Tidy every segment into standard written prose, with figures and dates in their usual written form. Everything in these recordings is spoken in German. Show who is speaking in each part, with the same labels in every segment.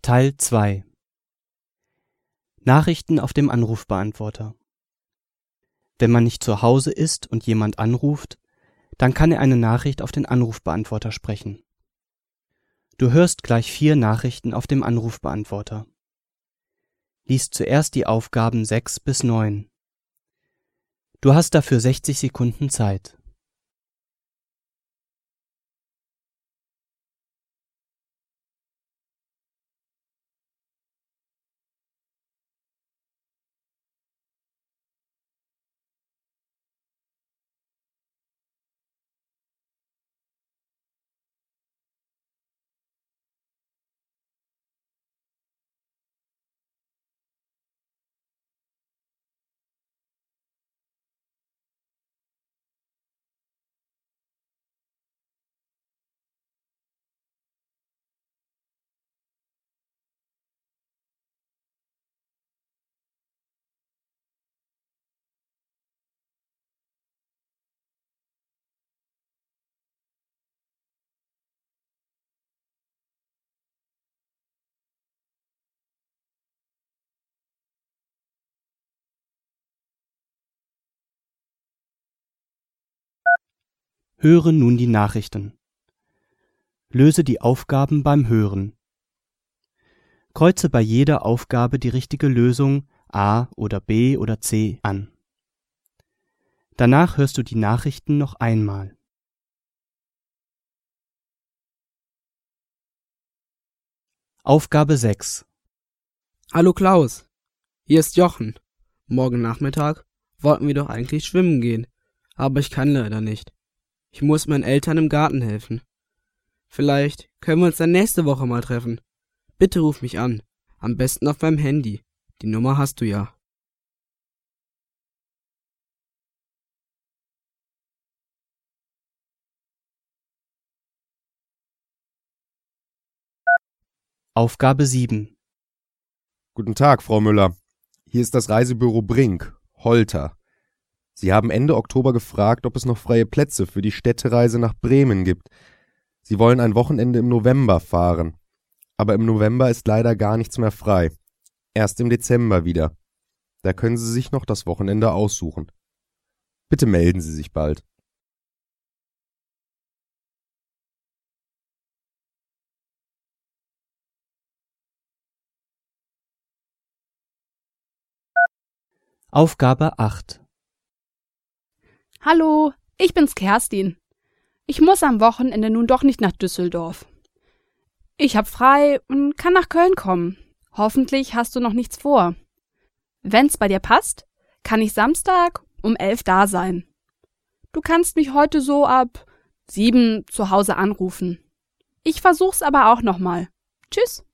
Speaker 1: Teil 2 Nachrichten auf dem Anrufbeantworter. Wenn man nicht zu Hause ist und jemand anruft, dann kann er eine Nachricht auf den Anrufbeantworter sprechen. Du hörst gleich 4 Nachrichten auf dem Anrufbeantworter. Lies zuerst die Aufgaben 6 bis 9. Du hast dafür 60 Sekunden Zeit. Höre nun die Nachrichten. Löse die Aufgaben beim Hören. Kreuze bei jeder Aufgabe die richtige Lösung A oder B oder C an. Danach hörst du die Nachrichten noch einmal. Aufgabe 6.
Speaker 2: Hallo Klaus, hier ist Jochen. Morgen Nachmittag wollten wir doch eigentlich schwimmen gehen, aber ich kann leider nicht. Ich muss meinen Eltern im Garten helfen. Vielleicht können wir uns dann nächste Woche mal treffen. Bitte ruf mich an, am besten auf meinem Handy. Die Nummer hast du ja.
Speaker 1: Aufgabe 7.
Speaker 3: Guten Tag, Frau Müller. Hier ist das Reisebüro Brink, Holter. Sie haben Ende Oktober gefragt, ob es noch freie Plätze für die Städtereise nach Bremen gibt. Sie wollen ein Wochenende im November fahren. Aber im November ist leider gar nichts mehr frei. Erst im Dezember wieder. Da können Sie sich noch das Wochenende aussuchen. Bitte melden Sie sich bald.
Speaker 1: Aufgabe 8.
Speaker 4: Hallo, ich bin's Kerstin. Ich muss am Wochenende nun doch nicht nach Düsseldorf. Ich hab frei und kann nach Köln kommen. Hoffentlich hast du noch nichts vor. Wenn's bei dir passt, kann ich Samstag um 11 da sein. Du kannst mich heute so ab 7 zu Hause anrufen. Ich versuch's aber auch nochmal. Tschüss.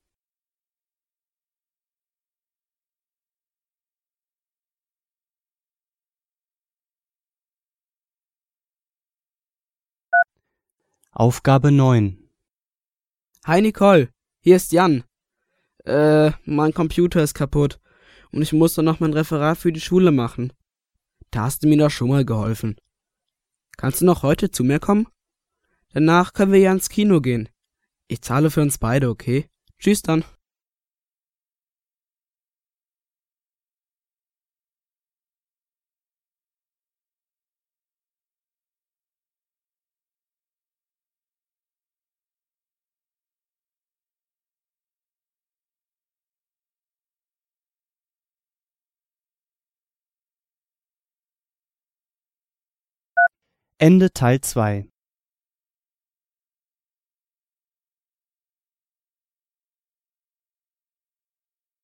Speaker 1: Aufgabe 9.
Speaker 2: Hi Nicole, hier ist Jan. Mein Computer ist kaputt und ich muss doch noch mein Referat für die Schule machen. Da hast du mir doch schon mal geholfen. Kannst du noch heute zu mir kommen? Danach können wir ja ins Kino gehen. Ich zahle für uns beide, okay? Tschüss dann.
Speaker 1: Ende Teil 2.